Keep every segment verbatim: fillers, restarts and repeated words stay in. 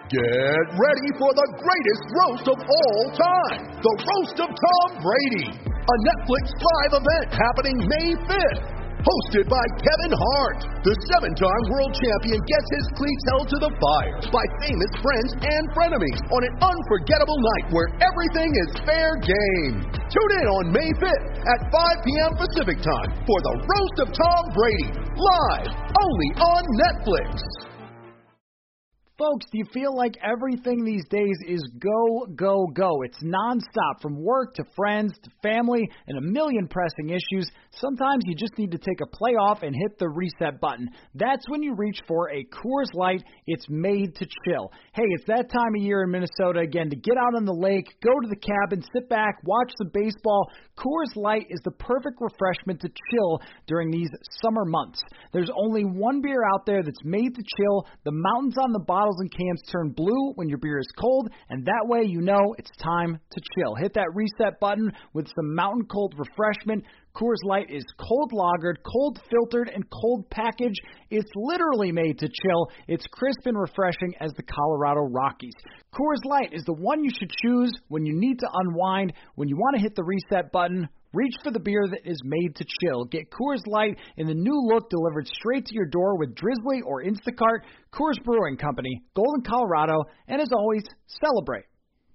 Get ready for the greatest roast of all time, the Roast of Tom Brady, a Netflix live event happening May fifth. Hosted by Kevin Hart, the seven-time world champion gets his cleats held to the fire by famous friends and frenemies on an unforgettable night where everything is fair game. Tune in on May fifth at five p.m. Pacific time for the Roast of Tom Brady, live only on Netflix. Folks, do you feel like everything these days is go, go, go? It's nonstop, from work to friends to family and a million pressing issues. Sometimes you just need to take a play off and hit the reset button. That's when you reach for a Coors Light. It's made to chill. Hey, it's that time of year in Minnesota again to get out on the lake, go to the cabin, sit back, watch the baseball. Coors Light is the perfect refreshment to chill during these summer months. There's only one beer out there that's made to chill. The mountains on the bottom and cans turn blue when your beer is cold, and that way you know it's time to chill. Hit that reset button with some mountain cold refreshment. Coors Light is cold lagered, cold filtered, and cold packaged. It's literally made to chill. It's crisp and refreshing as the Colorado Rockies. Coors Light is the one you should choose when you need to unwind, when you want to hit the reset button. Reach for the beer that is made to chill. Get Coors Light in the new look delivered straight to your door with Drizzly or Instacart. Coors Brewing Company, Golden, Colorado, and as always, celebrate.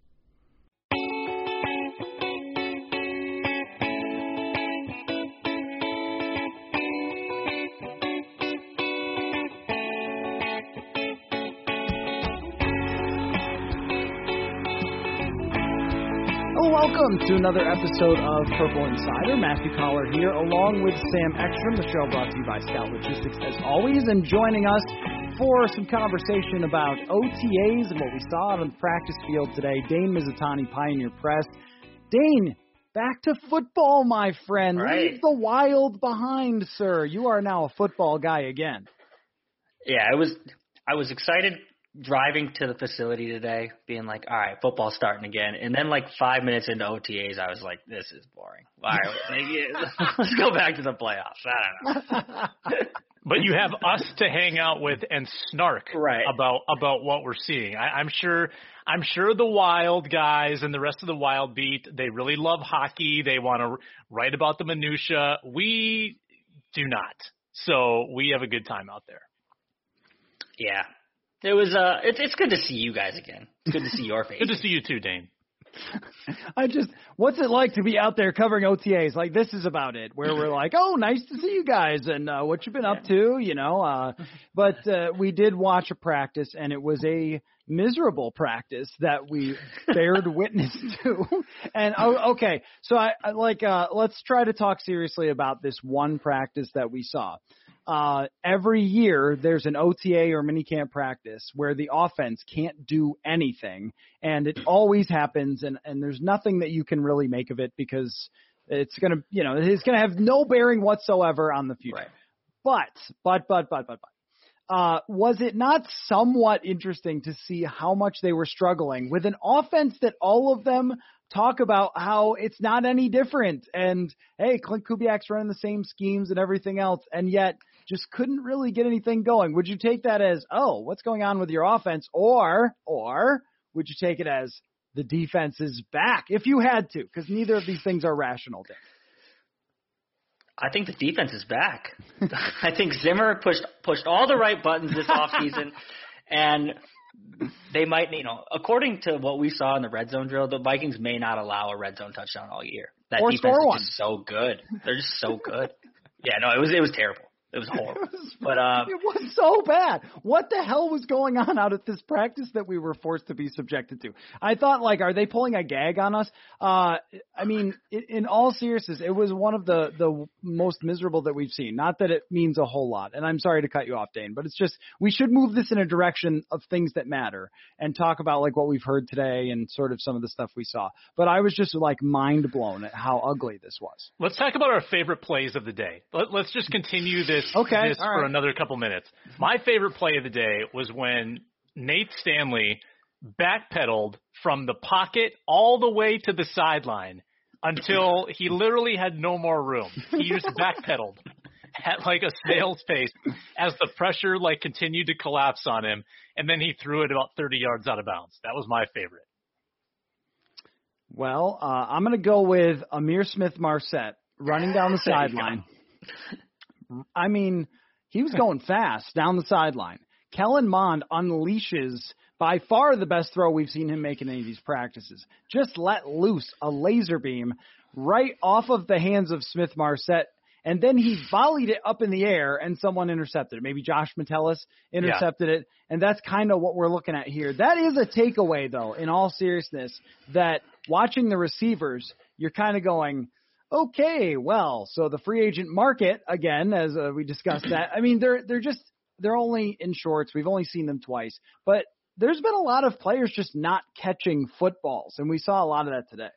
Welcome to another episode of Purple Insider. Matthew Collar here, along with Sam Ekstrom. The show brought to you by Scout Logistics, as always, and joining us for some conversation about O T As and what we saw out on the practice field today, Dane Mizutani, Pioneer Press. Dane, back to football, my friend. Right. Leave the wild behind, sir. You are now a football guy again. Yeah, I was I was excited driving to the facility today, being like, all right, football's starting again. And then like five minutes into O T As, I was like, this is boring. All right, maybe, let's go back to the playoffs. I don't know. But you have us to hang out with and snark right. about about what we're seeing. I, I'm sure I'm sure the Wild guys and the rest of the Wild beat, they really love hockey. They want to write about the minutia. We do not. So we have a good time out there. Yeah. It was uh it's it's good to see you guys again. It's good to see your face. Good to see you too, Dane. I just, what's it like to be out there covering O T As? Like, this is about it, where we're like, oh, nice to see you guys, and uh, what you been up to, you know. Uh, but uh, we did watch a practice, and it was a miserable practice that we bared witness to. And oh, okay, so I, I like uh, let's try to talk seriously about this one practice that we saw. Uh, every year there's an O T A or minicamp practice where the offense can't do anything, and it always happens, and, and there's nothing that you can really make of it because it's going to, you know, it's going to have no bearing whatsoever on the future. Right. But, but, but, but, but, but, uh, was it not somewhat interesting to see how much they were struggling with an offense that all of them talk about how it's not any different, and hey, Clint Kubiak's running the same schemes and everything else, and yet just couldn't really get anything going? Would you take that as, oh, what's going on with your offense? Or, or would you take it as the defense is back, if you had to? Because neither of these things are rational, Dan. I think the defense is back. I think Zimmer pushed pushed all the right buttons this offseason, and they might, you know, according to what we saw in the red zone drill, the Vikings may not allow a red zone touchdown all year. That or defense is one. just so good. They're just so good. Yeah, no, it was it was terrible. It was horrible. It was, but um, it was so bad. What the hell was going on out at this practice that we were forced to be subjected to? I thought, like, are they pulling a gag on us? Uh, I mean, in, in all seriousness, it was one of the, the most miserable that we've seen. Not that it means a whole lot. And I'm sorry to cut you off, Dane, but it's just we should move this in a direction of things that matter and talk about, like, what we've heard today and sort of some of the stuff we saw. But I was just, like, mind blown at how ugly this was. Let's talk about our favorite plays of the day. Let, let's just continue this. Okay, this all for right. another couple minutes. My favorite play of the day was when Nate Stanley backpedaled from the pocket all the way to the sideline until he literally had no more room. He just backpedaled at like a snail's pace as the pressure like continued to collapse on him, and then he threw it about thirty yards out of bounds. That was my favorite. Well, uh, I'm going to go with Ihmir Smith-Marsette running down the sideline. I mean, he was going fast down the sideline. Kellen Mond unleashes by far the best throw we've seen him make in any of these practices. Just let loose a laser beam right off of the hands of Smith-Marsette, and then he volleyed it up in the air, and someone intercepted it. Maybe Josh Metellus intercepted yeah. it, and that's kind of what we're looking at here. That is a takeaway, though, in all seriousness, that watching the receivers, you're kind of going, okay, well, so the free agent market, again, as uh, we discussed that, I mean, they're they're just they're only in shorts. We've only seen them twice. But there's been a lot of players just not catching footballs, and we saw a lot of that today.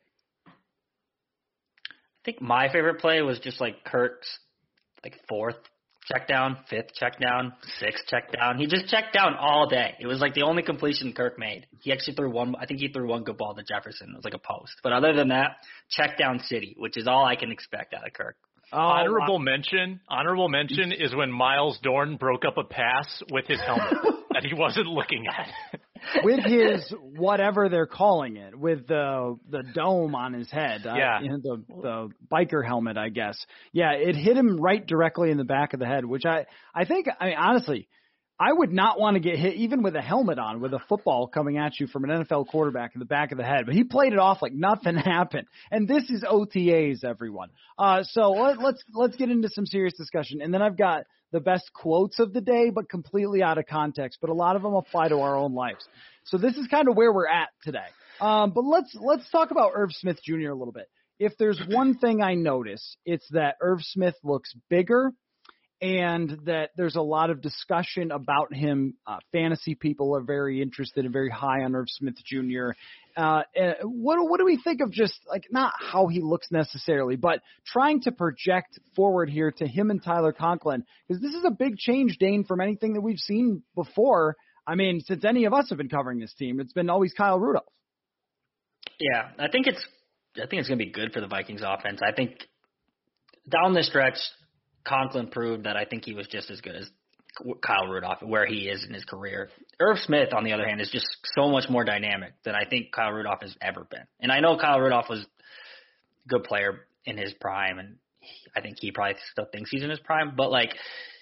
I think my favorite play was just like Kirk's like fourth check down, fifth check down, sixth check down. He just checked down all day. It was like the only completion Kirk made. He actually threw one. I think he threw one good ball to Jefferson. It was like a post. But other than that, check down city, which is all I can expect out of Kirk. Oh, honorable wow. mention. Honorable mention is when Miles Dorn broke up a pass with his helmet that he wasn't looking at. With his whatever they're calling it, with the the dome on his head, yeah, uh, you know, the the biker helmet, I guess. Yeah, it hit him right directly in the back of the head, which I I think, I mean, honestly, I would not want to get hit even with a helmet on, with a football coming at you from an N F L quarterback in the back of the head. But he played it off like nothing happened. And this is O T As, everyone. Uh, so let, let's let's get into some serious discussion. And then I've got the best quotes of the day, but completely out of context. But a lot of them apply to our own lives. So this is kind of where we're at today. Um, but let's let's talk about Irv Smith Junior a little bit. If there's one thing I notice, it's that Irv Smith looks bigger, and that there's a lot of discussion about him. Uh, fantasy people are very interested and very high on Irv Smith Junior Uh, what, what do we think of just, like, not how he looks necessarily, but trying to project forward here to him and Tyler Conklin? Because this is a big change, Dane, from anything that we've seen before. I mean, since any of us have been covering this team, it's been always Kyle Rudolph. Yeah, I think it's I think it's going to be good for the Vikings offense. I think down the stretch, Conklin proved that I think he was just as good as Kyle Rudolph, where he is in his career. Irv Smith, on the other hand, is just so much more dynamic than I think Kyle Rudolph has ever been. And I know Kyle Rudolph was a good player in his prime, and he, I think he probably still thinks he's in his prime, but like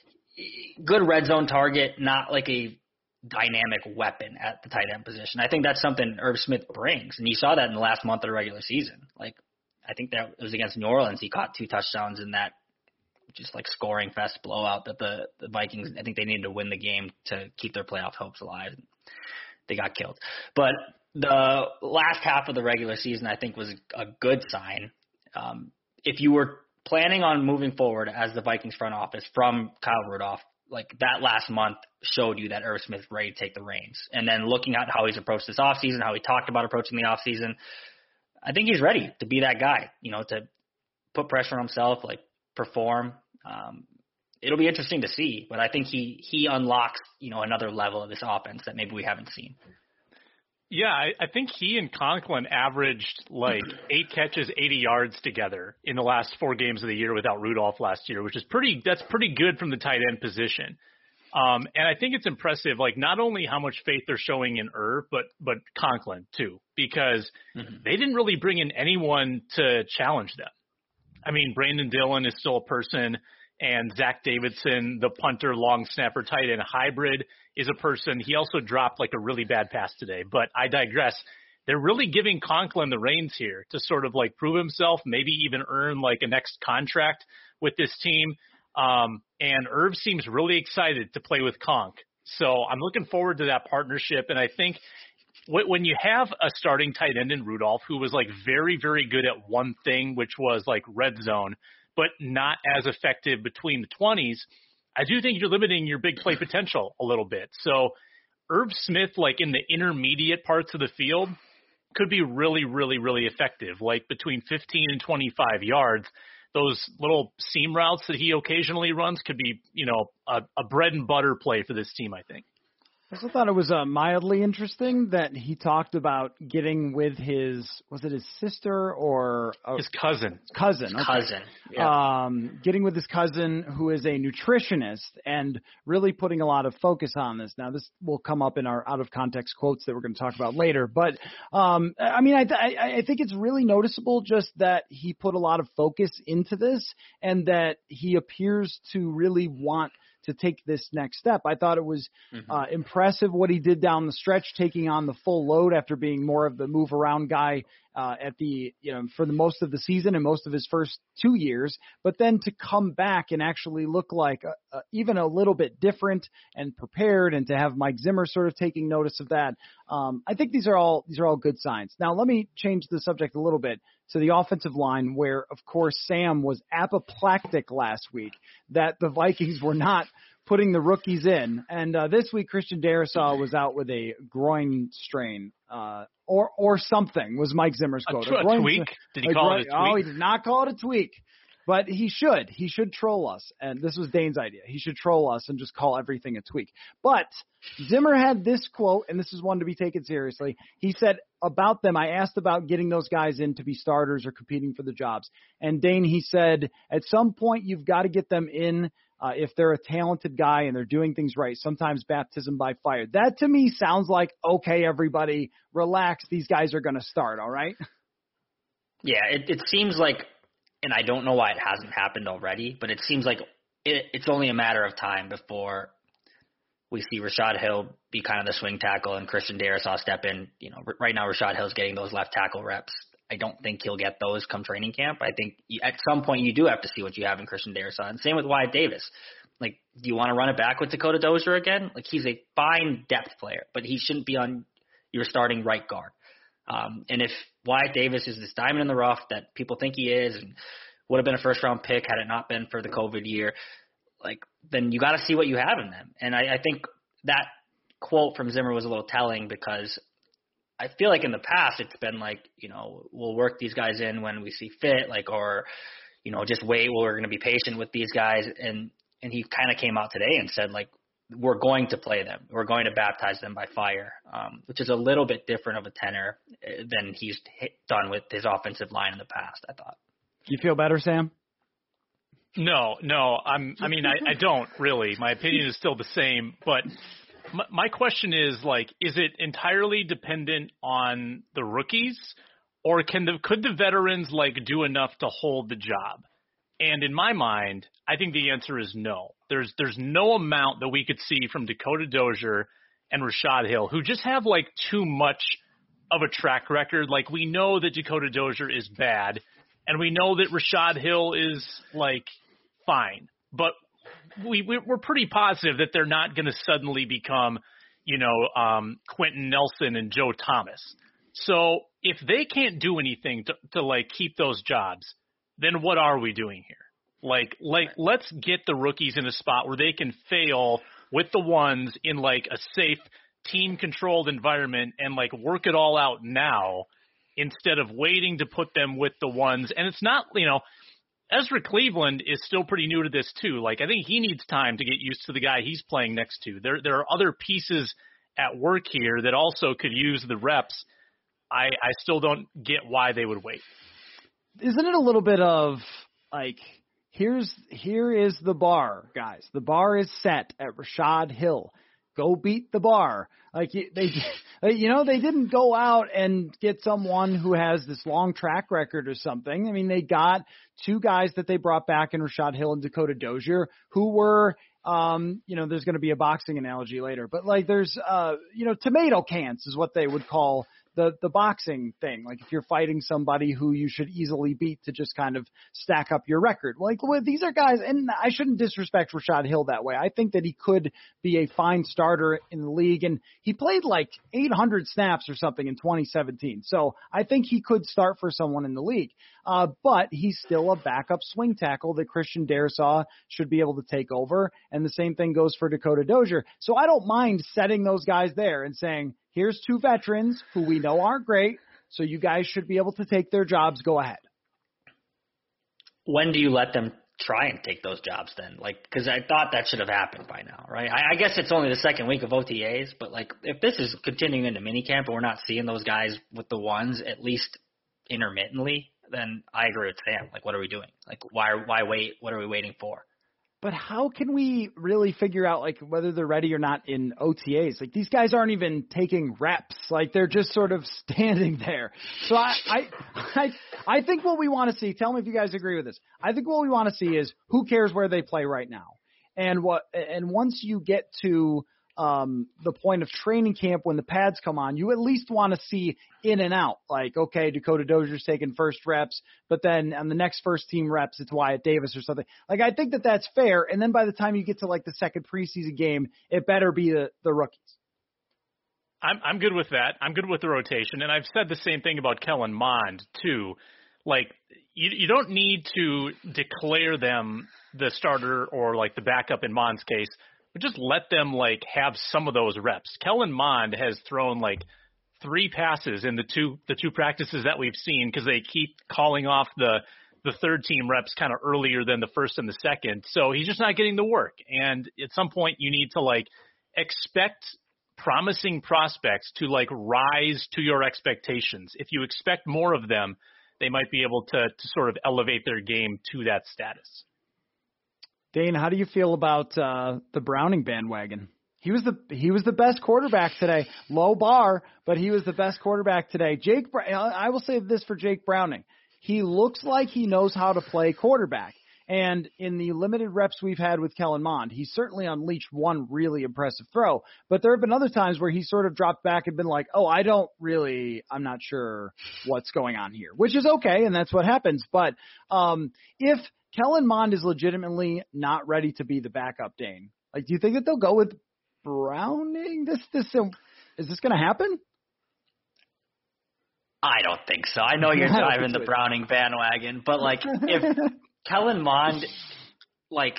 good red zone target, not like a dynamic weapon at the tight end position. I think that's something Irv Smith brings, and you saw that in the last month of the regular season. Like, I think that it was against New Orleans. He caught two touchdowns in that just like scoring fest blowout that the, the Vikings, I think they needed to win the game to keep their playoff hopes alive. They got killed. But the last half of the regular season, I think, was a good sign. Um, if you were planning on moving forward as the Vikings front office from Kyle Rudolph, like that last month showed you that Irv Smith's ready to take the reins. And then looking at how he's approached this offseason, how he talked about approaching the offseason, I think he's ready to be that guy, you know, to put pressure on himself, like perform. Um, it'll be interesting to see, but I think he, he unlocks, you know, another level of this offense that maybe we haven't seen. Yeah, I, I think he and Conklin averaged like eight catches, eighty yards together in the last four games of the year without Rudolph last year, which is pretty, that's pretty good from the tight end position. Um, and I think it's impressive, like not only how much faith they're showing in Irv, but, but Conklin too, because mm-hmm. they didn't really bring in anyone to challenge them. I mean, Brandon Dillon is still a person, and Zach Davidson, the punter, long snapper, tight end hybrid, is a person. He also dropped like a really bad pass today, but I digress. They're really giving Conklin the reins here to sort of like prove himself, maybe even earn like a next contract with this team. Um, and Irv seems really excited to play with Conk. So I'm looking forward to that partnership. And I think when you have a starting tight end in Rudolph, who was like very, very good at one thing, which was like red zone, but not as effective between the twenties, I do think you're limiting your big play potential a little bit. So Irv Smith, like in the intermediate parts of the field, could be really, really, really effective, like between fifteen and twenty-five yards. Those little seam routes that he occasionally runs could be, you know, a, a bread and butter play for this team, I think. I also thought it was uh, mildly interesting that he talked about getting with his, was it his sister or uh, his cousin? Cousin. Okay. Cousin. Yeah. Um, getting with his cousin who is a nutritionist and really putting a lot of focus on this. Now, this will come up in our out of context quotes that we're going to talk about later. But um, I mean, I, th- I think it's really noticeable just that he put a lot of focus into this and that he appears to really want to take this next step. I thought it was mm-hmm. uh, impressive what he did down the stretch, taking on the full load after being more of the move around guy uh, at the, you know, for the most of the season and most of his first two years, but then to come back and actually look like a, a, even a little bit different and prepared, and to have Mike Zimmer sort of taking notice of that. Um, I think these are all, these are all good signs. Now, let me change the subject a little bit to the offensive line, where, of course, Sam was apoplectic last week that the Vikings were not putting the rookies in. And uh, this week, Christian Darrisaw was out with a groin strain uh, or or something, was Mike Zimmer's quote. A, tw- a, a tweak? Did he a call groin, it a tweak? Oh, he did not call it a tweak. But he should. He should troll us. And this was Dane's idea. He should troll us and just call everything a tweak. But Zimmer had this quote, and this is one to be taken seriously. He said about them, I asked about getting those guys in to be starters or competing for the jobs. And Dane, he said, at some point you've got to get them in uh, if they're a talented guy and they're doing things right. Sometimes baptism by fire. That to me sounds like, okay, everybody, relax. These guys are going to start, all right? Yeah, it, it seems like, and I don't know why it hasn't happened already, but it seems like it, it's only a matter of time before we see Rashad Hill be kind of the swing tackle and Christian Darrisaw step in. You know, right now Rashad Hill's getting those left tackle reps. I don't think he'll get those come training camp. I think you, at some point you do have to see what you have in Christian Darrisaw. And same with Wyatt Davis. Like, do you want to run it back with Dakota Dozier again? Like, he's a fine depth player, but he shouldn't be on your starting right guard. Um, and if Wyatt Davis is this diamond in the rough that people think he is and would have been a first-round pick had it not been for the COVID year, like, then you got to see what you have in them. And I, I think that quote from Zimmer was a little telling, because I feel like in the past it's been like, you know, we'll work these guys in when we see fit, like, or, you know, just wait, we're going to be patient with these guys. And, and he kind of came out today and said, like, we're going to play them. We're going to baptize them by fire, um, which is a little bit different of a tenor than he's hit, done with his offensive line in the past, I thought. Do you feel better, Sam? No, no. I'm, I mean, I, I don't really. My opinion is still the same. But my, my question is, like, is it entirely dependent on the rookies, or can the could the veterans, like, do enough to hold the job? And in my mind, I think the answer is no. There's there's no amount that we could see from Dakota Dozier and Rashad Hill, who just have, like, too much of a track record. Like, we know that Dakota Dozier is bad, and we know that Rashad Hill is, like, fine. But we, we're pretty positive that they're not going to suddenly become, you know, um, Quentin Nelson and Joe Thomas. So if they can't do anything to, to like, keep those jobs, then what are we doing here? Like, like, let's get the rookies in a spot where they can fail with the ones in, like, a safe, team-controlled environment and, like, work it all out now instead of waiting to put them with the ones. And it's not, you know, Ezra Cleveland is still pretty new to this too. Like, I think he needs time to get used to the guy he's playing next to. There, there are other pieces at work here that also could use the reps. I, I still don't get why they would wait. Isn't it a little bit of, like, here's here is the bar, guys. The bar is set at Rashad Hill. Go beat the bar. Like, they, you know, they didn't go out and get someone who has this long track record or something. I mean, they got two guys that they brought back in Rashad Hill and Dakota Dozier who were, um, you know, there's going to be a boxing analogy later, but, like, there's, uh, you know, tomato cans is what they would call the the boxing thing. Like, if you're fighting somebody who you should easily beat to just kind of stack up your record. Like, well, these are guys, and I shouldn't disrespect Rashad Hill that way. I think that he could be a fine starter in the league, and he played like eight hundred snaps or something in twenty seventeen. So I think he could start for someone in the league. Uh, but he's still a backup swing tackle that Christian Darrisaw should be able to take over, and the same thing goes for Dakota Dozier. So I don't mind setting those guys there and saying, here's two veterans who we know aren't great, so you guys should be able to take their jobs. Go ahead. When do you let them try and take those jobs then? Like, because I thought that should have happened by now, right? I, I guess it's only the second week of O T As, but like if this is continuing into minicamp and we're not seeing those guys with the ones at least intermittently, then I agree with Sam. Like, what are we doing? Like, why why wait? What are we waiting for? But how can we really figure out like whether they're ready or not in O T As? Like these guys aren't even taking reps. Like they're just sort of standing there. So I I I, I think what we want to see, tell me if you guys agree with this. I think what we want to see is who cares where they play right now. And what and once you get to um, the point of training camp when the pads come on, you at least want to see in and out. Like, okay, Dakota Dozier's taking first reps, but then on the next first team reps, it's Wyatt Davis or something. Like, I think that that's fair. And then by the time you get to like the second preseason game, it better be the, the rookies. I'm I'm good with that. I'm good with the rotation. And I've said the same thing about Kellen Mond too. Like, you you don't need to declare them the starter or like the backup in Mond's case, but just let them like have some of those reps. Kellen Mond has thrown like three passes in the two the two practices that we've seen because they keep calling off the the third team reps kind of earlier than the first and the second. So he's just not getting the work. And at some point you need to like expect promising prospects to like rise to your expectations. If you expect more of them, they might be able to to sort of elevate their game to that status. Dane, how do you feel about uh, the Browning bandwagon? He was the he was the best quarterback today. Low bar, but he was the best quarterback today. Jake, I will say this for Jake Browning. He looks like he knows how to play quarterback. And in the limited reps we've had with Kellen Mond, he certainly unleashed one really impressive throw. But there have been other times where he sort of dropped back and been like, oh, I don't really, I'm not sure what's going on here, which is okay, and that's what happens. But um, if Kellen Mond is legitimately not ready to be the backup, Dane, like, do you think that they'll go with Browning? This, this, um, is this going to happen? I don't think so. I know you're driving the Browning bandwagon, but like if Kellen Mond like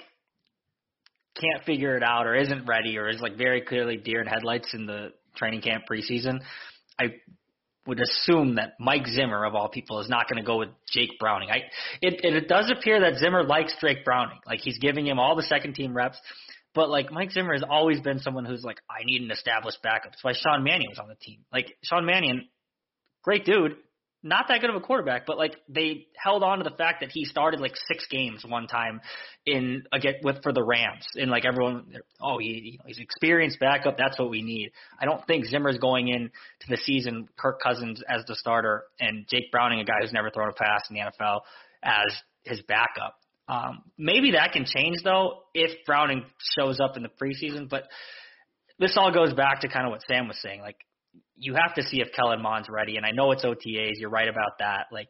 can't figure it out or isn't ready or is like very clearly deer in headlights in the training camp preseason, I would assume that Mike Zimmer, of all people, is not going to go with Jake Browning. I it, it does appear that Zimmer likes Jake Browning. Like, he's giving him all the second team reps. But, like, Mike Zimmer has always been someone who's like, I need an established backup. That's why Sean Mannion was on the team. Like, Sean Mannion, great dude, not that good of a quarterback, but, like, they held on to the fact that he started, like, six games one time in again with for the Rams. And, like, everyone, oh, he, you know, he's experienced backup. That's what we need. I don't think Zimmer's going in to the season, Kirk Cousins as the starter and Jake Browning, a guy who's never thrown a pass in the N F L, as his backup. Um, maybe that can change, though, if Browning shows up in the preseason. But this all goes back to kind of what Sam was saying. Like, you have to see if Kellen Mond's ready. And I know it's O T As. You're right about that. Like,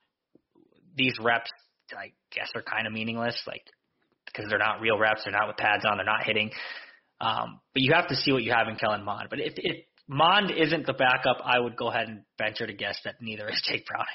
these reps, I guess, are kind of meaningless, like, because they're not real reps. They're not with pads on. They're not hitting. Um, but you have to see what you have in Kellen Mond. But if, if Mond isn't the backup, I would go ahead and venture to guess that neither is Jake Browning.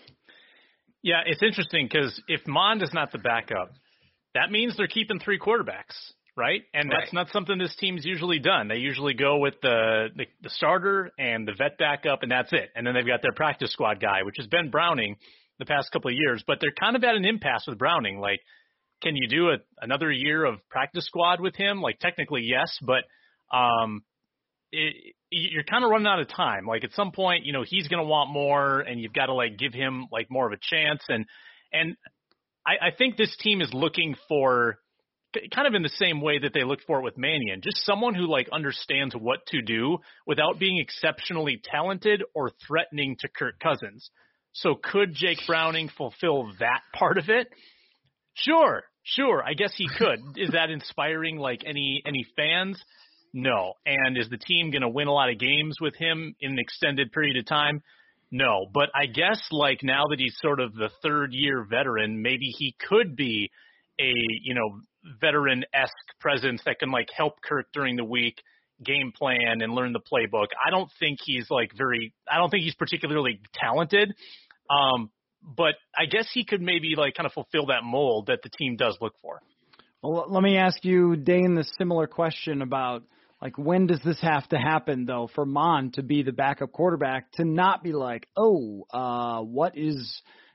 Yeah, it's interesting because if Mond is not the backup, that means they're keeping three quarterbacks, right? And that's right. Not something this team's usually done. They usually go with the, the the starter and the vet backup, and that's it. And then they've got their practice squad guy, which has been Browning the past couple of years. But they're kind of at an impasse with Browning. Like, can you do a, another year of practice squad with him? Like, technically, yes, but um, it, you're kind of running out of time. Like, at some point, you know, he's going to want more, and you've got to, like, give him, like, more of a chance. And and I, I think this team is looking for kind of in the same way that they looked for it with Mannion, just someone who, like, understands what to do without being exceptionally talented or threatening to Kirk Cousins. So could Jake Browning fulfill that part of it? Sure, sure. I guess he could. Is that inspiring, like, any any fans? No. And is the team going to win a lot of games with him in an extended period of time? No. But I guess, like, now that he's sort of the third-year veteran, maybe he could be a, you know, veteran-esque presence that can, like, help Kirk during the week, game plan, and learn the playbook. I don't think he's, like, very – I don't think he's particularly talented. Um, but I guess he could maybe, like, kind of fulfill that mold that the team does look for. Well, let me ask you, Dane, the similar question about, like, when does this have to happen, though, for Mond to be the backup quarterback, to not be like, oh, uh, what is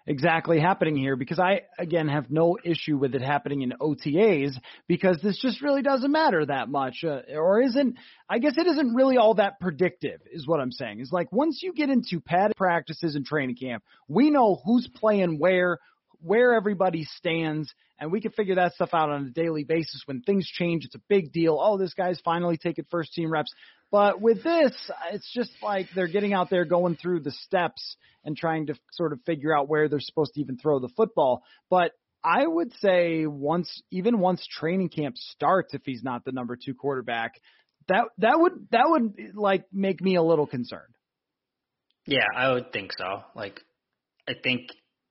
exactly happening here, because I, again, have no issue with it happening in O T As, because this just really doesn't matter that much, uh, or isn't, I guess it isn't really all that predictive is what I'm saying. It's like once you get into padded practices and training camp, we know who's playing where, where everybody stands, and we can figure that stuff out on a daily basis. When things change, it's a big deal. Oh, this guy's finally taking first team reps. But with this, it's just like they're getting out there, going through the steps and trying to sort of figure out where they're supposed to even throw the football. But I would say once, even once training camp starts, if he's not the number two quarterback, that that would that would like make me a little concerned. Yeah, I would think so. Like, I think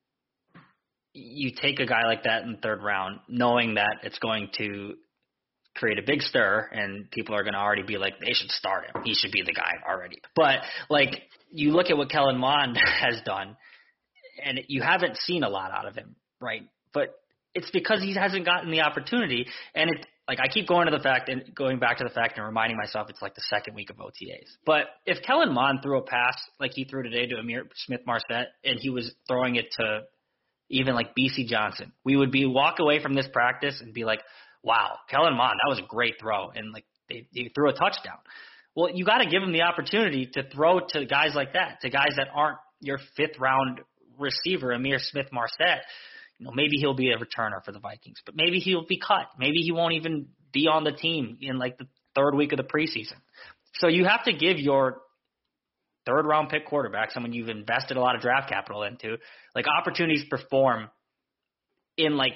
you take a guy like that in the third round, knowing that it's going to create a big stir and people are going to already be like, they should start him. He should be the guy already. But like, you look at what Kellen Mond has done, and you haven't seen a lot out of him, right? But it's because he hasn't gotten the opportunity. And it, like, I keep going to the fact and going back to the fact and reminding myself it's like the second week of O T As. But if Kellen Mond threw a pass like he threw today to Amir Smith-Marset, and he was throwing it to even like B C Johnson, we would be walk away from this practice and be like, wow, Kellen Mond, that was a great throw. And like they, they threw a touchdown. Well, you got to give him the opportunity to throw to guys like that, to guys that aren't your fifth round receiver, Amir Smith-Marset. You know, maybe he'll be a returner for the Vikings, but maybe he'll be cut. Maybe he won't even be on the team in like the third week of the preseason. So you have to give your third round pick quarterback, someone you've invested a lot of draft capital into, like opportunities to perform in like,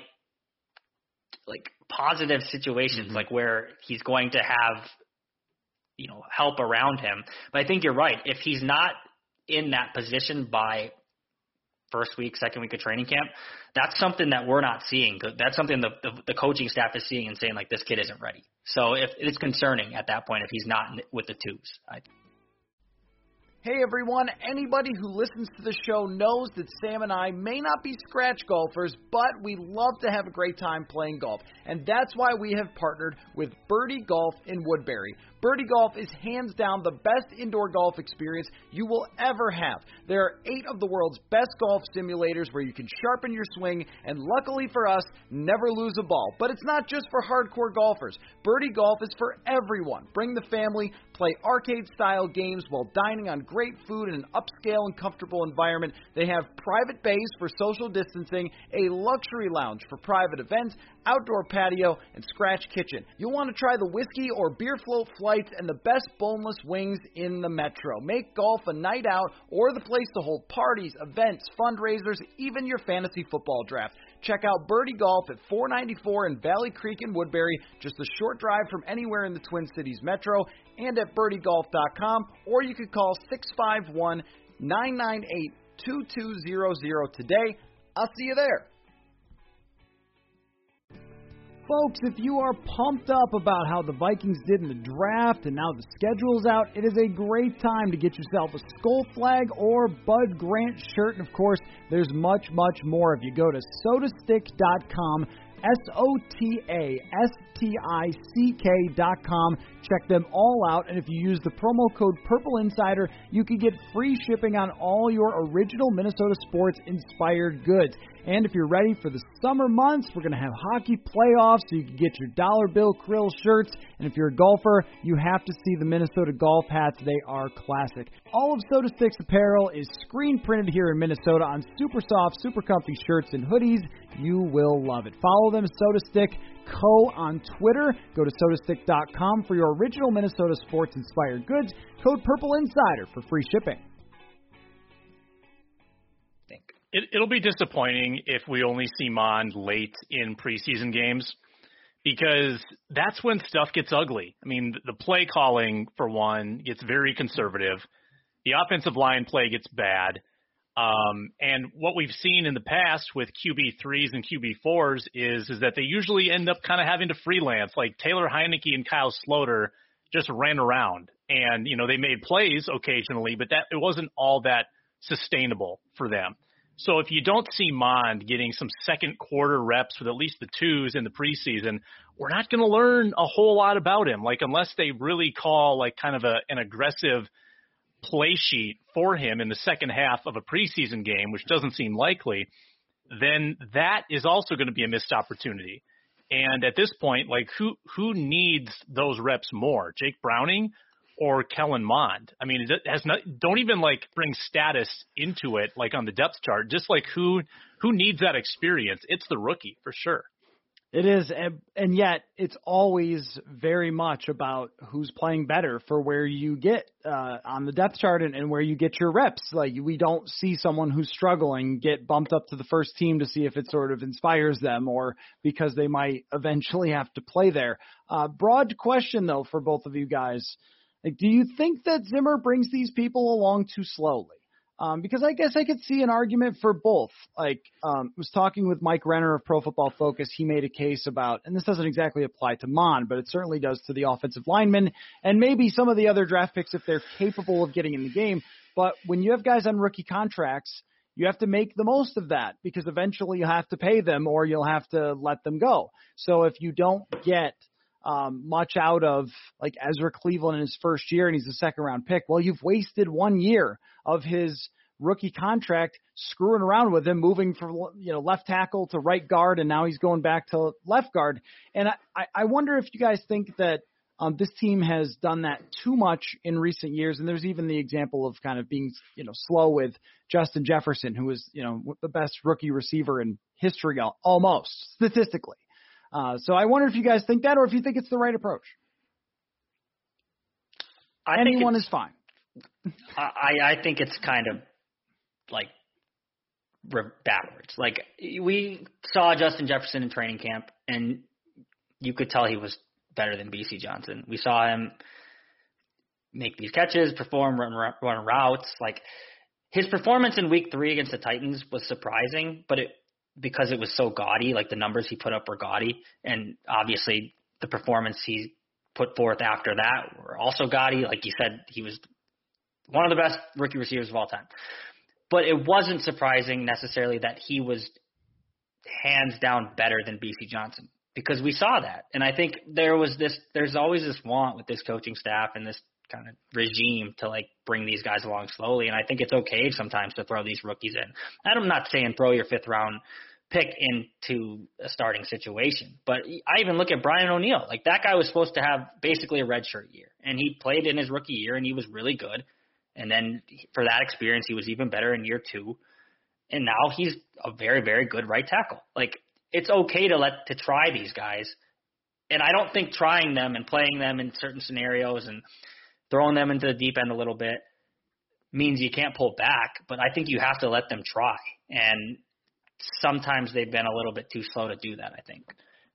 like positive situations, mm-hmm. like where he's going to have, you know, help around him. But I think you're right. If he's not in that position by first week, second week of training camp, that's something that we're not seeing. That's something the, the, the coaching staff is seeing and saying, like, this kid isn't ready. So if it's concerning at that point if he's not with the twos. I Hey everyone, anybody who listens to the show knows that Sam and I may not be scratch golfers, but we love to have a great time playing golf. And that's why we have partnered with Birdie Golf in Woodbury. Birdie Golf is hands down the best indoor golf experience you will ever have. There are eight of the world's best golf simulators where you can sharpen your swing and, luckily for us, never lose a ball. But it's not just for hardcore golfers. Birdie Golf is for everyone. Bring the family, play arcade-style games while dining on great food in an upscale and comfortable environment. They have private bays for social distancing, a luxury lounge for private events, outdoor patio, and scratch kitchen. You'll want to try the whiskey or beer float flights and the best boneless wings in the metro. Make golf a night out or the place to hold parties, events, fundraisers, even your fantasy football draft. Check out Birdie Golf at four ninety-four in Valley Creek in Woodbury, just a short drive from anywhere in the Twin Cities metro, and at birdie golf dot com, or you could call six five one, nine nine eight, two two zero zero today. I'll see you there. Folks, if you are pumped up about how the Vikings did in the draft and now the schedule's out, it is a great time to get yourself a Skull Flag or Bud Grant shirt. And, of course, there's much, much more. If you go to soda stick dot com, S O T A S T I C K dot com. Check them all out, and if you use the promo code Purple Insider, you can get free shipping on all your original Minnesota sports inspired goods. And if you're ready for the summer months, we're going to have hockey playoffs, so you can get your dollar bill krill shirts. And if you're a golfer, you have to see the Minnesota golf hats. They are classic. All of Soda Stick's apparel is screen printed here in Minnesota on super soft, super comfy shirts and hoodies. You will love it. Follow them, Soda Stick Co. on Twitter. Go to soda stick dot com for your original Minnesota sports inspired goods. Code Purple Insider for free shipping. It, it'll be disappointing if we only see Mond late in preseason games, because that's when stuff gets ugly. I mean, the play calling, for one, gets very conservative. The offensive line play gets bad. Um, and what we've seen in the past with Q B threes and Q B fours is, is that they usually end up kind of having to freelance. Like Taylor Heineke and Kyle Sloter just ran around. And, you know, they made plays occasionally, but that it wasn't all that sustainable for them. So if you don't see Mond getting some second quarter reps with at least the twos in the preseason, we're not going to learn a whole lot about him. Like, unless they really call like kind of a, an aggressive play sheet for him in the second half of a preseason game, which doesn't seem likely, then that is also going to be a missed opportunity. And at this point, like who who needs those reps more, Jake Browning or Kellen Mond? I mean, it has not, don't even like bring status into it, like on the depth chart. Just like who who needs that experience? It's the rookie for sure. It is, and, and yet it's always very much about who's playing better for where you get uh, on the depth chart and, and where you get your reps. Like we don't see someone who's struggling get bumped up to the first team to see if it sort of inspires them or because they might eventually have to play there. Uh, broad question though for both of you guys. Like, do you think that Zimmer brings these people along too slowly? Um, because I guess I could see an argument for both. Like, um, I was talking with Mike Renner of Pro Football Focus. He made a case about, and this doesn't exactly apply to Mond, but it certainly does to the offensive linemen and maybe some of the other draft picks if they're capable of getting in the game. But when you have guys on rookie contracts, you have to make the most of that because eventually you'll have to pay them or you'll have to let them go. So if you don't get Um, much out of like Ezra Cleveland in his first year and he's a second round pick, well, you've wasted one year of his rookie contract screwing around with him, moving from, you know, left tackle to right guard. And now he's going back to left guard. And I, I wonder if you guys think that um, this team has done that too much in recent years. And there's even the example of kind of being, you know, slow with Justin Jefferson, who was, you know, the best rookie receiver in history, almost statistically. Uh, so I wonder if you guys think that or if you think it's the right approach. I Anyone think is fine. I, I think it's kind of like backwards. Like we saw Justin Jefferson in training camp, and you could tell he was better than B C Johnson. We saw him make these catches, perform, run, run routes. Like his performance in week three against the Titans was surprising, but it because it was so gaudy, like the numbers he put up were gaudy, and obviously the performance he put forth after that were also gaudy. Like you said, he was one of the best rookie receivers of all time. But it wasn't surprising necessarily that he was hands down better than B C Johnson because we saw that. And I think there was this, there's always this want with this coaching staff and this kind of regime to like bring these guys along slowly. And I think it's okay sometimes to throw these rookies in. I'm not saying throw your fifth round pick into a starting situation, but I even look at Brian O'Neill. Like that guy was supposed to have basically a redshirt year, and he played in his rookie year and he was really good. And then for that experience, he was even better in year two. And now he's a very, very good right tackle. Like it's okay to let, to try these guys. And I don't think trying them and playing them in certain scenarios and throwing them into the deep end a little bit means you can't pull back, but I think you have to let them try. And sometimes they've been a little bit too slow to do that, I think.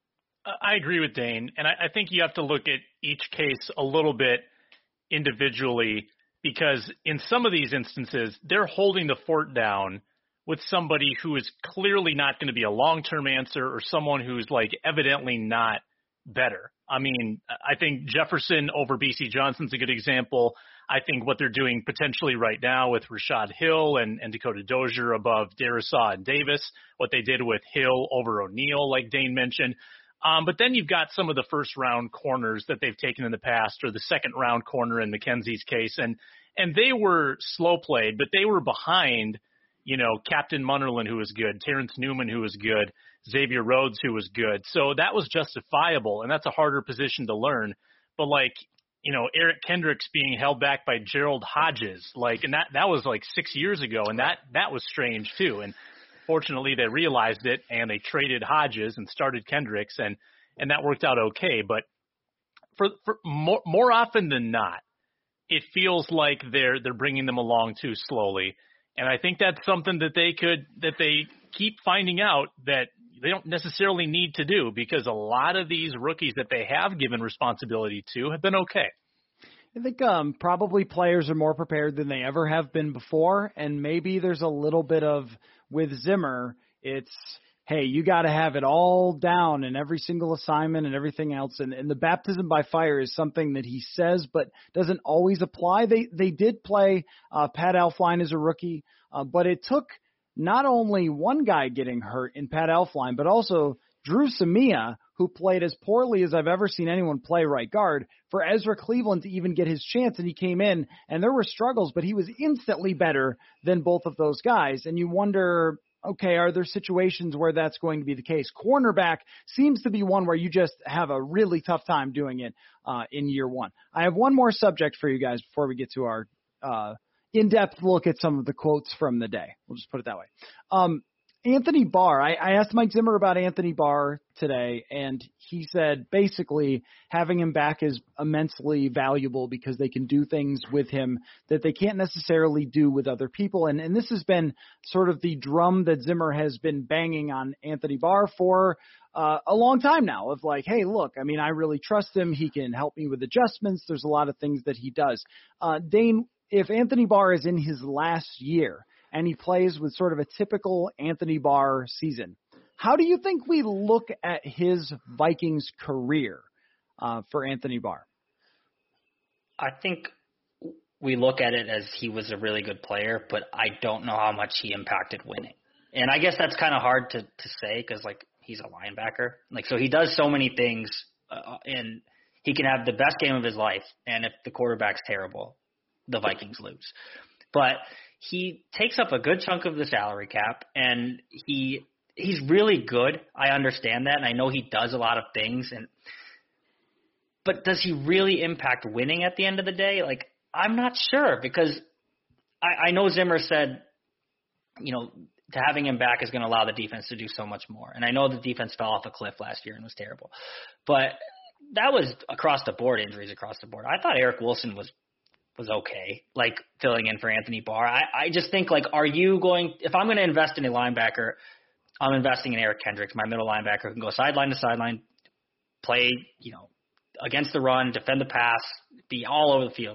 I agree with Dane, and I, I think you have to look at each case a little bit individually because in some of these instances, they're holding the fort down with somebody who is clearly not going to be a long-term answer or someone who's like evidently not better. I mean, I think Jefferson over B C Johnson's a good example. I think what they're doing potentially right now with Rashad Hill and, and Dakota Dozier above Darrisaw and Davis, what they did with Hill over O'Neill, like Dane mentioned. Um, but then you've got some of the first-round corners that they've taken in the past, or the second-round corner in McKenzie's case, and and they were slow-played, but they were behind, you know, Captain Munnerlyn, who was good, Terrence Newman, who was good, Xavier Rhodes, who was good. So that was justifiable, and that's a harder position to learn. But, like, you know, Eric Kendricks being held back by Gerald Hodges, like, and that, that was like six years ago, and that, that was strange too. And fortunately, they realized it, and they traded Hodges and started Kendricks, and, and that worked out okay. But for, for more, more often than not, it feels like they're they're bringing them along too slowly. And I think that's something that they could that they keep finding out that they don't necessarily need to do, because a lot of these rookies that they have given responsibility to have been okay. I think um, probably players are more prepared than they ever have been before, and maybe there's a little bit of, with Zimmer, it's, hey, you got to have it all down in every single assignment and everything else, and, and the baptism by fire is something that he says but doesn't always apply. They they did play uh, Pat Elflein as a rookie, uh, but it took not only one guy getting hurt in Pat Elflein, but also Drew Samia, who played as poorly as I've ever seen anyone play right guard, for Ezra Cleveland to even get his chance, and he came in, and there were struggles, but he was instantly better than both of those guys. And you wonder, okay, are there situations where that's going to be the case? Cornerback seems to be one where you just have a really tough time doing it uh, in year one. I have one more subject for you guys before we get to our uh, in-depth look at some of the quotes from the day. We'll just put it that way. Um, Anthony Barr, I, I asked Mike Zimmer about Anthony Barr today, and he said basically having him back is immensely valuable because they can do things with him that they can't necessarily do with other people. And, and this has been sort of the drum that Zimmer has been banging on Anthony Barr for uh, a long time now of like, hey, look, I mean, I really trust him. He can help me with adjustments. There's a lot of things that he does. Uh, Dane, if Anthony Barr is in his last year, and he plays with sort of a typical Anthony Barr season, how do you think we look at his Vikings career uh, for Anthony Barr? I think we look at it as he was a really good player, but I don't know how much he impacted winning. And I guess that's kind of hard to, to say because, like, he's a linebacker. Like, so he does so many things, uh, and he can have the best game of his life, and if the quarterback's terrible, the Vikings lose. But he takes up a good chunk of the salary cap, and he he's really good. I understand that, and I know he does a lot of things. And but does he really impact winning at the end of the day? Like, I'm not sure because I, I know Zimmer said, you know, to having him back is going to allow the defense to do so much more. And I know the defense fell off a cliff last year and was terrible. But that was across the board, injuries across the board. I thought Eric Wilson was was okay, like filling in for Anthony Barr. I, I just think, like, are you going – if I'm going to invest in a linebacker, I'm investing in Eric Kendricks, my middle linebacker who can go sideline to sideline, play, you know, against the run, defend the pass, be all over the field.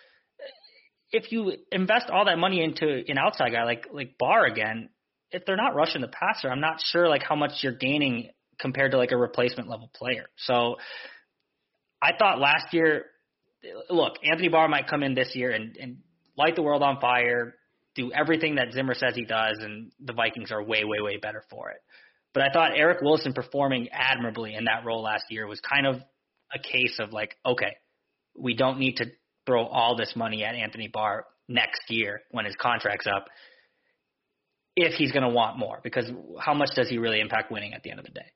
If you invest all that money into an outside guy like like Barr again, if they're not rushing the passer, I'm not sure, like, how much you're gaining compared to, like, a replacement-level player. So I thought last year – look, Anthony Barr might come in this year and, and light the world on fire, do everything that Zimmer says he does, and the Vikings are way, way, way better for it. But I thought Eric Wilson performing admirably in that role last year was kind of a case of like, okay, we don't need to throw all this money at Anthony Barr next year when his contract's up if he's going to want more, because how much does he really impact winning at the end of the day?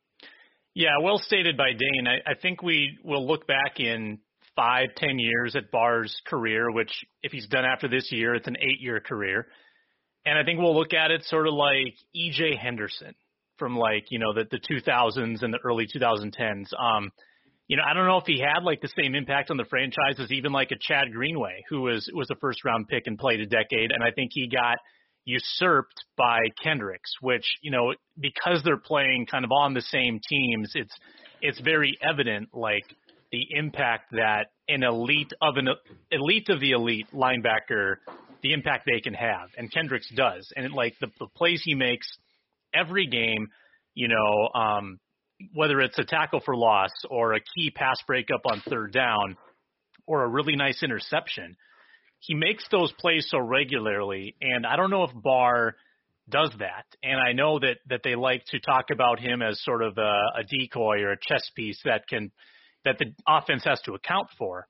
Yeah, well stated by Dane. I, I think we will look back in five, ten years at Barr's career, which if he's done after this year, it's an eight-year career. And I think we'll look at it sort of like E J Henderson from like, you know, the, the two thousands and the early twenty tens. Um, you know, I don't know if he had like the same impact on the franchise as even like a Chad Greenway, who was was a first-round pick and played a decade. And I think he got usurped by Kendricks, which, you know, because they're playing kind of on the same teams, it's it's very evident like the impact that an elite of an elite of the elite linebacker, the impact they can have, and Kendricks does. And it, like the, the plays he makes every game, you know, um, whether it's a tackle for loss or a key pass breakup on third down or a really nice interception, he makes those plays so regularly. And I don't know if Barr does that. And I know that, that they like to talk about him as sort of a, a decoy or a chess piece that can, that the offense has to account for.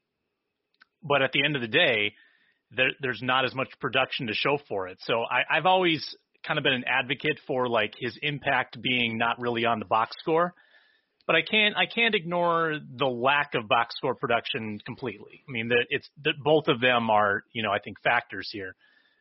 But at the end of the day, there, there's not as much production to show for it. So I, I've always kind of been an advocate for like his impact being not really on the box score. But I can't I can't ignore the lack of box score production completely. I mean, that it's that both of them are, you know, I think factors here.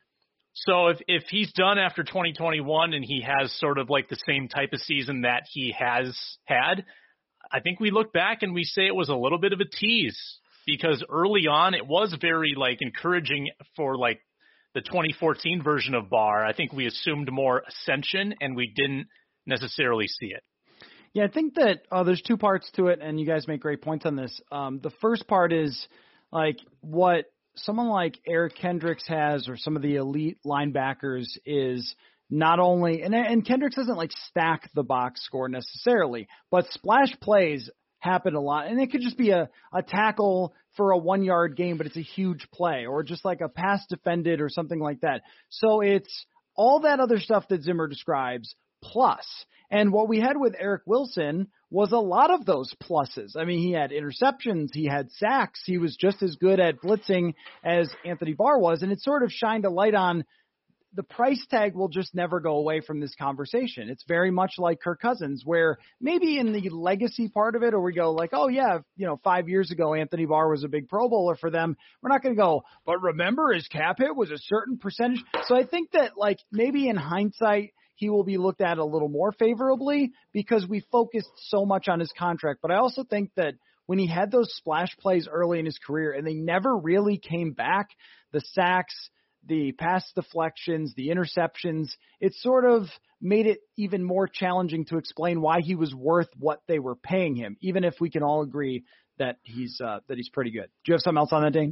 So if if he's done after twenty twenty-one and he has sort of like the same type of season that he has had, I think we look back and we say it was a little bit of a tease, because early on it was very like encouraging for like the twenty fourteen version of Barr. I think we assumed more ascension and we didn't necessarily see it. Yeah, I think that uh, there's two parts to it, and you guys make great points on this. Um, the first part is like what someone like Eric Kendricks has, or some of the elite linebackers, is not only, and, and Kendricks doesn't like stack the box score necessarily, but splash plays happen a lot. And it could just be a, a tackle for a one-yard gain, but it's a huge play, or just like a pass defended or something like that. So it's all that other stuff that Zimmer describes, plus. And what we had with Eric Wilson was a lot of those pluses. I mean, he had interceptions, he had sacks, he was just as good at blitzing as Anthony Barr was, and it sort of shined a light on the price tag will just never go away from this conversation. It's very much like Kirk Cousins, where maybe in the legacy part of it, or we go like, oh yeah, you know, five years ago, Anthony Barr was a big Pro Bowler for them. We're not going to go, but remember his cap hit was a certain percentage. So I think that like maybe in hindsight, he will be looked at a little more favorably because we focused so much on his contract. But I also think that when he had those splash plays early in his career and they never really came back, the sacks, the pass deflections, the interceptions, it sort of made it even more challenging to explain why he was worth what they were paying him, even if we can all agree that he's uh, that he's pretty good. Do you have something else on that, Dane?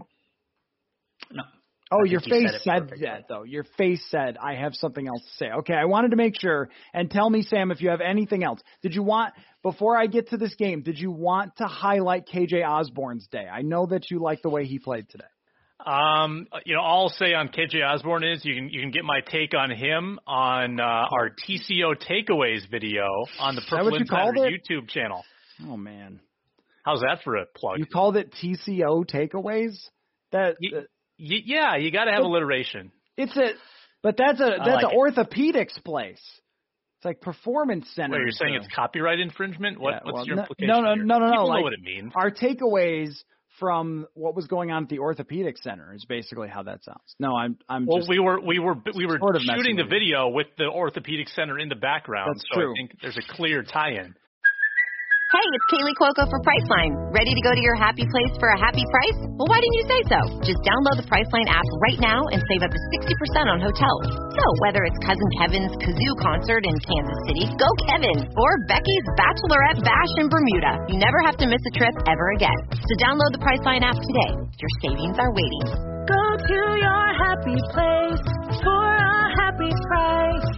No. Oh, I your think you face said said that, though. Your face said, I have something else to say. Okay, I wanted to make sure. And tell me, Sam, if you have anything else. Did you want, before I get to this game, did you want to highlight K J Osborne's day? I know that you like the way he played today. Um, you know, all I'll say on K J Osborne is you can you can get my take on him on uh, our T C O takeaways video on the Purple Insider YouTube channel. Oh man, how's that for a plug? You called it T C O takeaways? That y- uh, y- yeah, you got to have alliteration. It's a, but that's a that's like an orthopedics place. It's like performance center. Wait, you're saying so. It's copyright infringement? What, Yeah, what's well, your no, implication? No, no, here? no, no, no. People like, know what it means. Our takeaways from what was going on at the orthopedic center is basically how that sounds. No, I'm, I'm well, just we were, we were, we were sort of shooting the with video with the orthopedic center in the background. That's so true. I think there's a clear tie-in. Hey, it's Kaylee Cuoco for Priceline. Ready to go to your happy place for a happy price? Well, why didn't you say so? Just download the Priceline app right now and save up to sixty percent on hotels. So whether it's Cousin Kevin's Kazoo concert in Kansas City, go Kevin, or Becky's Bachelorette Bash in Bermuda, you never have to miss a trip ever again. So download the Priceline app today. Your savings are waiting. Go to your happy place for a happy price.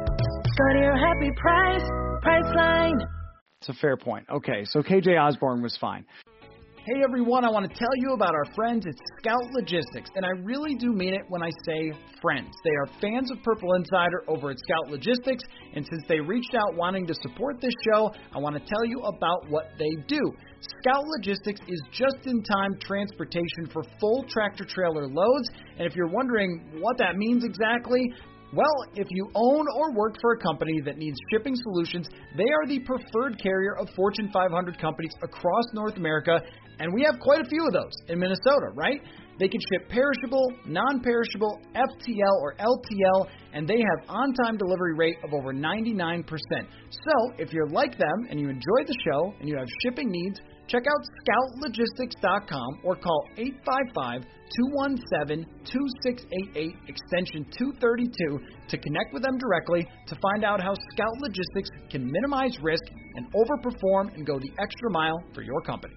Go to your happy price, Priceline. It's a fair point. Okay, so K J Osborne was fine. Hey everyone, I want to tell you about our friends at Scout Logistics, and I really do mean it when I say friends. They are fans of Purple Insider over at Scout Logistics, and since they reached out wanting to support this show, I want to tell you about what they do. Scout Logistics is just-in-time transportation for full tractor-trailer loads, and if you're wondering what that means exactly, well, if you own or work for a company that needs shipping solutions, they are the preferred carrier of Fortune five hundred companies across North America, and we have quite a few of those in Minnesota, right? They can ship perishable, non-perishable, F T L or L T L, and they have on-time delivery rate of over ninety-nine percent. So, if you're like them and you enjoy the show and you have shipping needs, check out scout logistics dot com or call eight five five, two one seven, two six eight eight, extension two thirty-two to connect with them directly to find out how Scout Logistics can minimize risk and overperform and go the extra mile for your company.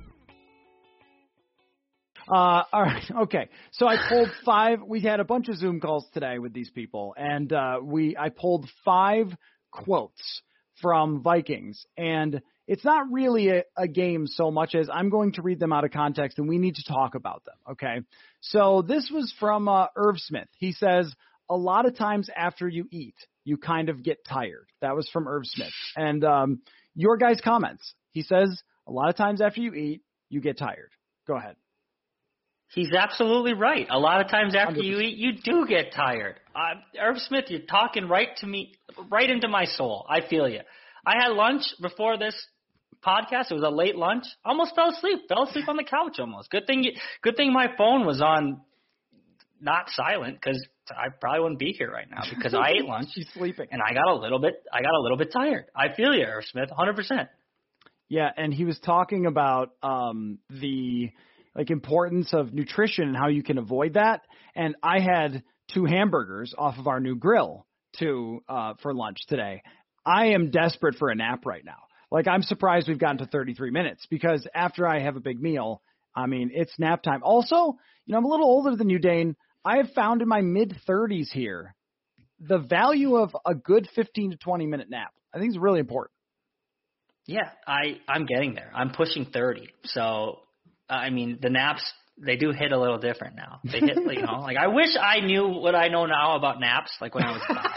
Uh, all right, okay. So I pulled five. We had a bunch of Zoom calls today with these people, and uh, we I pulled five quotes from Vikings, and it's not really a, a game so much as I'm going to read them out of context, and we need to talk about them, okay? So this was from uh, Irv Smith. He says, a lot of times after you eat, you kind of get tired. That was from Irv Smith. And um, your guys' comments. He says, a lot of times after you eat, you get tired. Go ahead. He's absolutely right. A lot of times after one hundred percent. you eat, you do get tired. Uh, Irv Smith, you're talking right to me, right into my soul. I feel you. I had lunch before this podcast. It was a late lunch. Almost fell asleep. Fell asleep on the couch almost. Good thing. You, good thing my phone was on not silent because I probably wouldn't be here right now because I ate lunch. She's sleeping, and I got a little bit. I got a little bit tired. I feel you, Irv Smith, one hundred percent. Yeah, and he was talking about um, the like importance of nutrition and how you can avoid that. And I had two hamburgers off of our new grill to uh, for lunch today. I am desperate for a nap right now. Like, I'm surprised we've gotten to thirty-three minutes because after I have a big meal, I mean, it's nap time. Also, you know, I'm a little older than you, Dane. I have found in my mid-thirties here the value of a good fifteen to twenty minute nap. I think it's really important. Yeah, I, I'm getting there. I'm pushing thirty. So, I mean, the naps, they do hit a little different now. They hit, you know, like I wish I knew what I know now about naps, like when I was five.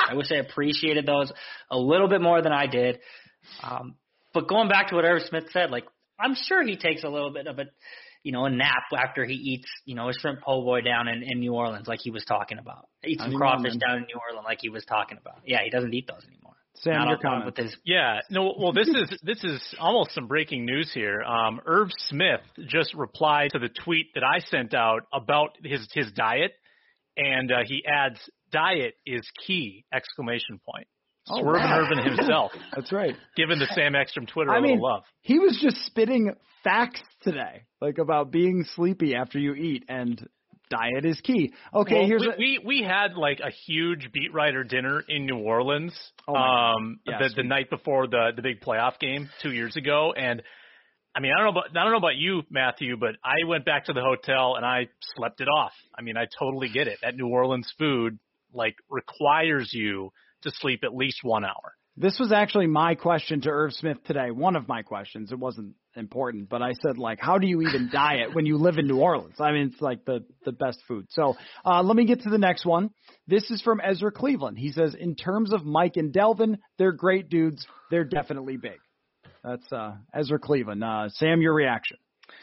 I wish I appreciated those a little bit more than I did. Um, but going back to what Irv Smith said, like, I'm sure he takes a little bit of a, you know, a nap after he eats, you know, a shrimp po' boy down in, in New Orleans, like he was talking about. Eats some crawfish down in New Orleans, like he was talking about. Yeah, he doesn't eat those anymore. Sam, Not your comment. with his. Yeah, no, well, this is this is almost some breaking news here. Um, Irv Smith just replied to the tweet that I sent out about his his diet, and uh, he adds, "Diet is key!" Exclamation point. Oh, Swerve wow. and Irvin himself. That's right. Giving the Sam Ekstrom Twitter I a mean, little love. He was just spitting facts today, like about being sleepy after you eat, and diet is key. Okay, well, here's we, a, we we had like a huge beat writer dinner in New Orleans Oh my um yes, the, the we- night before the the big playoff game two years ago, and I mean I don't know about I don't know about you, Matthew, but I went back to the hotel and I slept it off. I mean, I totally get it. That New Orleans food like requires you to sleep at least one hour. This was actually my question to Irv Smith today. One of my questions. It wasn't important, but I said, like, how do you even diet when you live in New Orleans? I mean, it's like the, the best food. So uh, let me get to the next one. This is from Ezra Cleveland. He says, in terms of Mike and Delvin, they're great dudes. They're definitely big. That's uh, Ezra Cleveland. Uh, Sam, your reaction.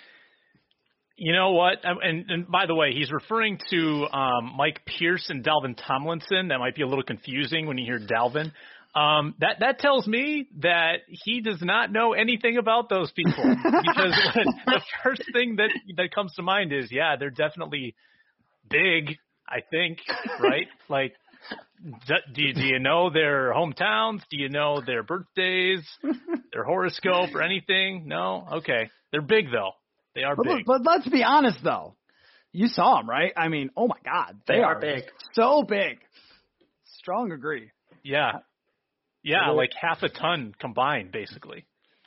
You know what? And, and by the way, he's referring to um, Mike Pierce and Dalvin Tomlinson. That might be a little confusing when you hear Dalvin. Um, that that tells me that he does not know anything about those people, because the first thing that that comes to mind is, yeah, they're definitely big, I think, right? Like, do, do, you, do you know their hometowns? Do you know their birthdays, their horoscope, or anything? No? Okay. They're big, though. They are But, big. but let's be honest, though. You saw them, right? I mean, oh, my God. They, They are are big. So big. Strong agree. Yeah. Yeah, Really? like half a ton combined, basically.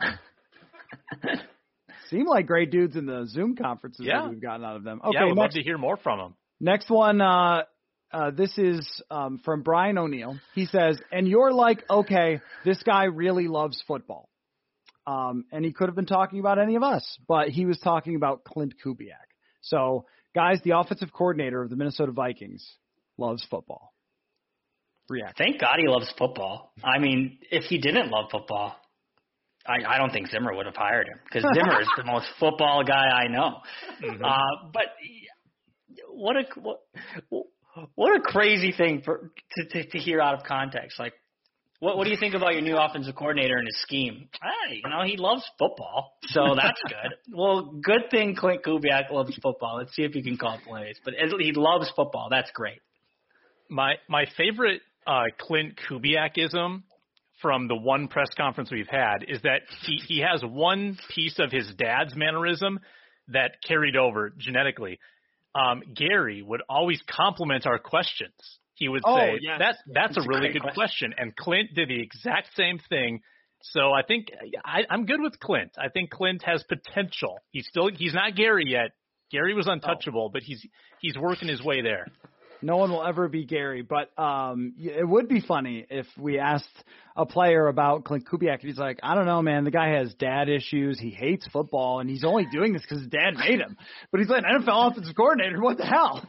Seem like great dudes in the Zoom conferences Yeah. that we've gotten out of them. Okay, yeah, we'd love next, to hear more from them. next one. Uh, uh, this is um, from Brian O'Neill. He says, and you're like, okay, this guy really loves football. Um, and he could have been talking about any of us, but he was talking about Clint Kubiak. So, guys, the offensive coordinator of the Minnesota Vikings loves football. React. Thank God he loves football. I mean, if he didn't love football, I, I don't think Zimmer would have hired him, because Zimmer is the most football guy I know. Mm-hmm. Uh, but what a what, what a crazy thing for to, to, to hear out of context. Like, what what do you think about your new offensive coordinator and his scheme? Hey, you know, he loves football, so that's good. Well, good thing Clint Kubiak loves football. Let's see if he can call plays. But he loves football. That's great. My my favorite uh, Clint Kubiakism from the one press conference we've had is that he, he has one piece of his dad's mannerism that carried over genetically. Um, Gary would always compliment our questions. He would Oh, say, yes. that, that's It's a a really great good question. question. And Clint did the exact same thing. So I think I, I'm good with Clint. I think Clint has potential. He's still he's not Gary yet. Gary was untouchable, but he's he's working his way there. No one will ever be Gary, but um, it would be funny if we asked a player about Clint Kubiak. He's like, I don't know, man. The guy has dad issues. He hates football, and he's only doing this because his dad made him. But he's like an N F L offensive coordinator. What the hell?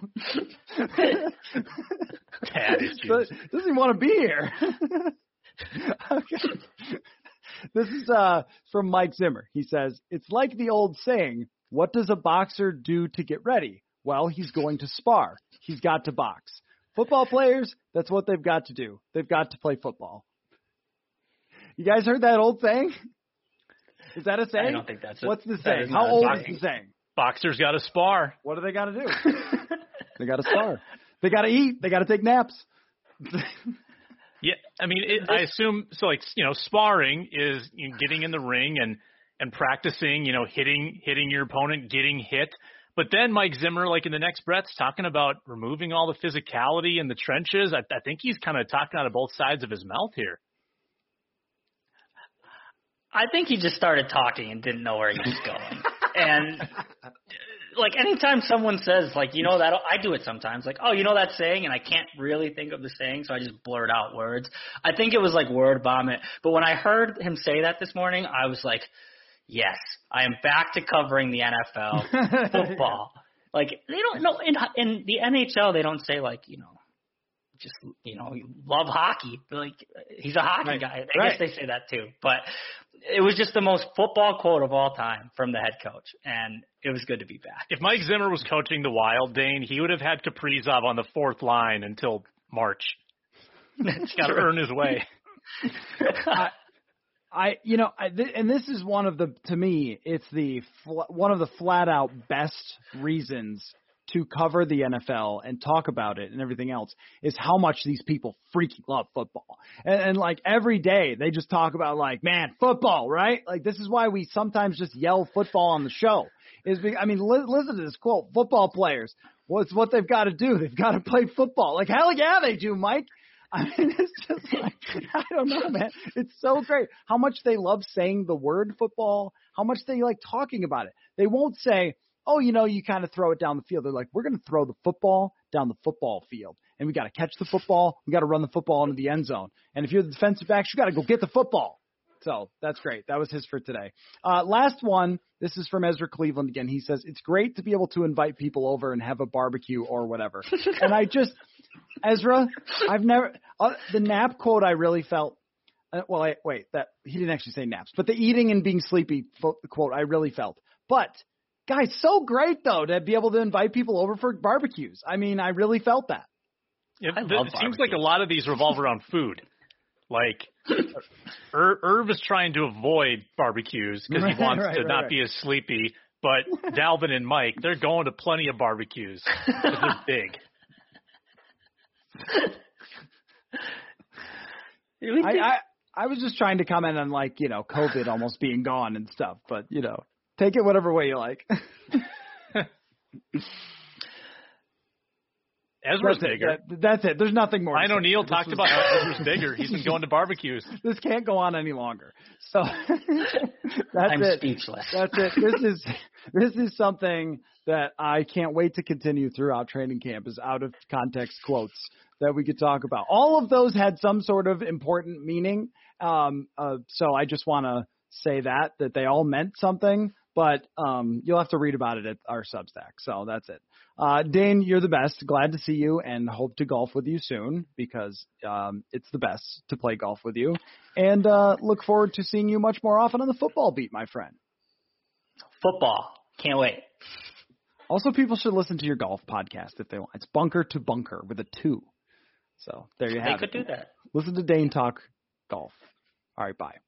Dad issues. But doesn't even want to be here. Okay. This is uh, from Mike Zimmer. He says, it's like the old saying, what does a boxer do to get ready? Well, he's going to spar. He's got to box. Football players, that's what they've got to do. They've got to play football. You guys heard that old saying? Is that a saying? I don't think that's a, What's the that saying? is How not a old saying. is the saying? Boxers got to spar. What do they got to do? They got to spar. They got to eat. They got to take naps. Yeah, I mean, it, I assume so. Like, you know, sparring is you know, getting in the ring and and practicing. You know, hitting hitting your opponent, getting hit. But then Mike Zimmer, like in the next breath's talking about removing all the physicality in the trenches. I, I think he's kind of talking out of both sides of his mouth here. I think he just started talking and didn't know where he was going. And like anytime someone says, like, you know that, I do it sometimes, like, oh, you know that saying, and I can't really think of the saying, so I just blurt out words. I think it was like word vomit. But when I heard him say that this morning, I was like, yes, I am back to covering the N F L football. Like, they don't know, in, in the N H L, they don't say, like, you know, just, you know, love hockey. Like, he's a hockey right. guy. I right. guess they say that too. But it was just the most football quote of all time from the head coach, and it was good to be back. If Mike Zimmer was coaching the Wild, Dane, he would have had Kaprizov on the fourth line until March. He's got to earn his way. I, I, you know, I, th- and this is one of the, to me, it's the fl- one of the flat out best reasons to cover the N F L and talk about it and everything else is how much these people freaking love football. And, and like every day they just talk about like, man, football, right? Like this is why we sometimes just yell football on the show. Is be, I mean, li- listen to this quote: football players, what's what they've got to do? They've got to play football. Like hell yeah, they do, Mike. I mean, it's just like, I don't know, man. It's so great how much they love saying the word football, how much they like talking about it. They won't say, oh, you know, you kind of throw it down the field. They're like, we're going to throw the football down the football field. And we got to catch the football. We got to run the football into the end zone. And if you're the defensive backs, you got to go get the football. So that's great. That was his for today. Uh, last one. This is from Ezra Cleveland again. He says, it's great to be able to invite people over and have a barbecue or whatever. And I just, Ezra, I've never, uh, the nap quote I really felt, uh, well, I, wait, that he didn't actually say naps, but the eating and being sleepy fo- quote I really felt. But guys, so great, though, to be able to invite people over for barbecues. I mean, I really felt that. Yeah, I it love seems like a lot of these revolve around food. Like, Ir- Irv is trying to avoid barbecues because Right, he wants right, to right, not right. be as sleepy. But Dalvin and Mike, they're going to plenty of barbecues because they're big. I, I I was just trying to comment on, like, you know, COVID almost being gone and stuff. But, you know, take it whatever way you like. Ezra's that's bigger. It. That, that's it. There's nothing more. I know Neil This talked was, about how Ezra's bigger. He's been going to barbecues. This can't go on any longer. So that's I'm it. speechless. That's it. This is this is something that I can't wait to continue throughout training camp is out of context quotes that we could talk about. All of those had some sort of important meaning. Um, uh, so I just want to say that, that they all meant something, but um, you'll have to read about it at our Substack. So that's it. Uh, Dane, you're the best. Glad to see you and hope to golf with you soon because um, it's the best to play golf with you. And uh, look forward to seeing you much more often on the football beat, my friend. Football. Can't wait. Also, people should listen to your golf podcast if they want. It's Bunker to Bunker with a two. So there you have They it. could do that. Listen to Dane talk golf. All right, bye.